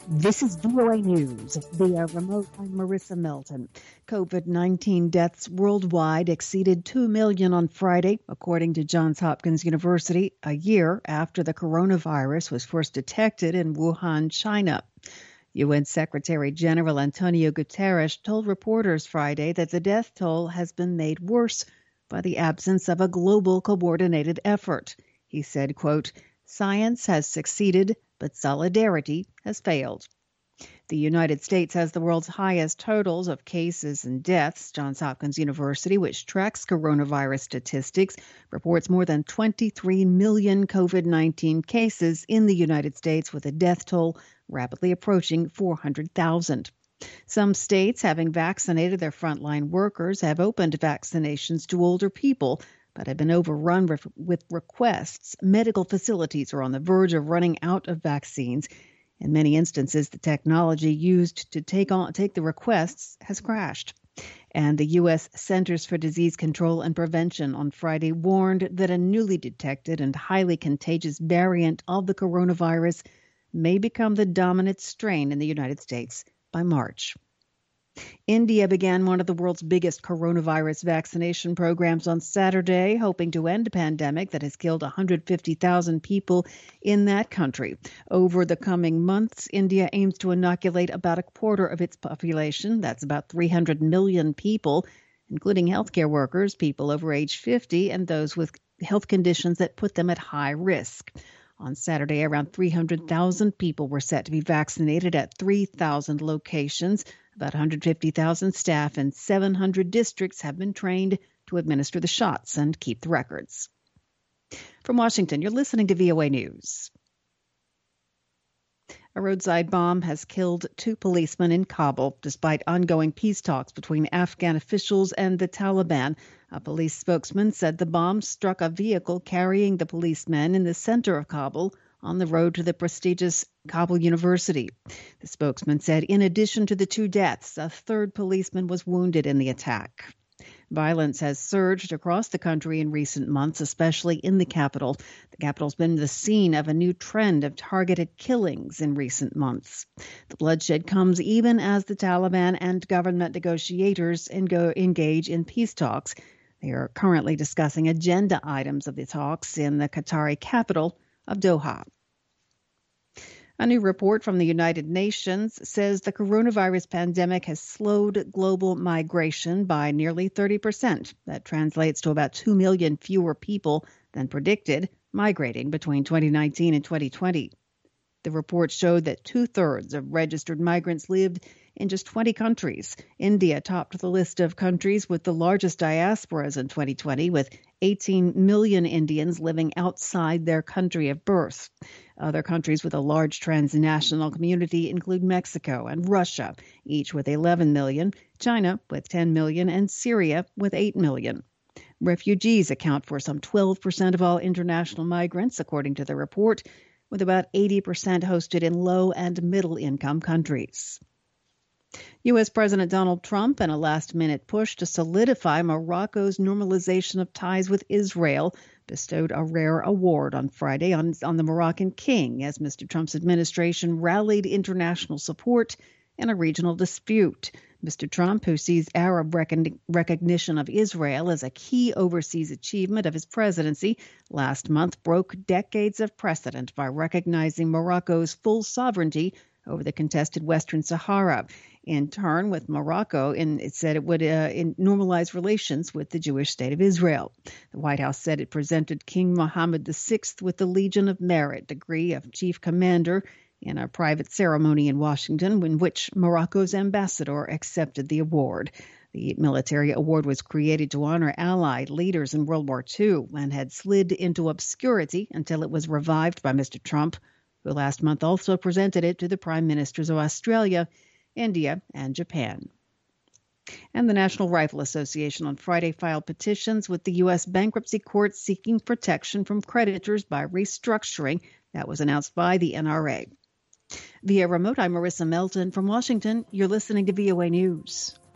This is VOA News via remote. I'm Marissa Melton. COVID-19 deaths worldwide exceeded 2 million on Friday, according to Johns Hopkins University, a year after the coronavirus was first detected in Wuhan, China. UN Secretary General Antonio Guterres told reporters Friday that the death toll has been made worse by the absence of a global coordinated effort. He said, quote, "Science has succeeded, but solidarity has failed." The United States has the world's highest totals of cases and deaths. Johns Hopkins University, which tracks coronavirus statistics, reports more than 23 million COVID-19 cases in the United States, with a death toll rapidly approaching 400,000. Some states, having vaccinated their frontline workers, have opened vaccinations to older people, but have been overrun with requests. Medical facilities are on the verge of running out of vaccines. In many instances, the technology used to take the requests has crashed. And the U.S. Centers for Disease Control and Prevention on Friday warned that a newly detected and highly contagious variant of the coronavirus may become the dominant strain in the United States by March. India began one of the world's biggest coronavirus vaccination programs on Saturday, hoping to end a pandemic that has killed 150,000 people in that country. Over the coming months, India aims to inoculate about a quarter of its population. That's about 300 million people, including healthcare workers, people over age 50, and those with health conditions that put them at high risk. On Saturday, around 300,000 people were set to be vaccinated at 3,000 locations. About 150,000 staff and 700 districts have been trained to administer the shots and keep the records. From Washington, you're listening to VOA News. A roadside bomb has killed 2 policemen in Kabul, despite ongoing peace talks between Afghan officials and the Taliban. A police spokesman said the bomb struck a vehicle carrying the policemen in the center of Kabul on the road to the prestigious Kabul University. The spokesman said in addition to the 2 deaths, a 3rd policeman was wounded in the attack. Violence has surged across the country in recent months, especially in the capital. The capital's been the scene of a new trend of targeted killings in recent months. The bloodshed comes even as the Taliban and government negotiators engage in peace talks. They are currently discussing agenda items of the talks in the Qatari capital of Doha. A new report from the United Nations says the coronavirus pandemic has slowed global migration by nearly 30%. That translates to about 2 million fewer people than predicted migrating between 2019 and 2020. The report showed that 2/3 of registered migrants lived in just 20 countries. India topped the list of countries with the largest diasporas in 2020, with 18 million Indians living outside their country of birth. Other countries with a large transnational community include Mexico and Russia, each with 11 million, China with 10 million, and Syria with 8 million. Refugees account for some 12% of all international migrants, according to the report, with about 80% hosted in low and middle-income countries. U.S. President Donald Trump, in a last-minute push to solidify Morocco's normalization of ties with Israel, bestowed a rare award on Friday on the Moroccan king as Mr. Trump's administration rallied international support in a regional dispute. Mr. Trump, who sees Arab recognition of Israel as a key overseas achievement of his presidency, last month broke decades of precedent by recognizing Morocco's full sovereignty over the contested Western Sahara. In turn, with Morocco, it said it would normalize relations with the Jewish state of Israel. The White House said it presented King Mohammed VI with the Legion of Merit degree of chief commander in a private ceremony in Washington, in which Morocco's ambassador accepted the award. The military award was created to honor Allied leaders in World War II and had slid into obscurity until it was revived by Mr. Trump, who last month also presented it to the prime ministers of Australia, India, and Japan. And the National Rifle Association on Friday filed petitions with the U.S. bankruptcy court seeking protection from creditors by restructuring. That was announced by the NRA. Via remote, I'm Marissa Melton from Washington. You're listening to VOA News.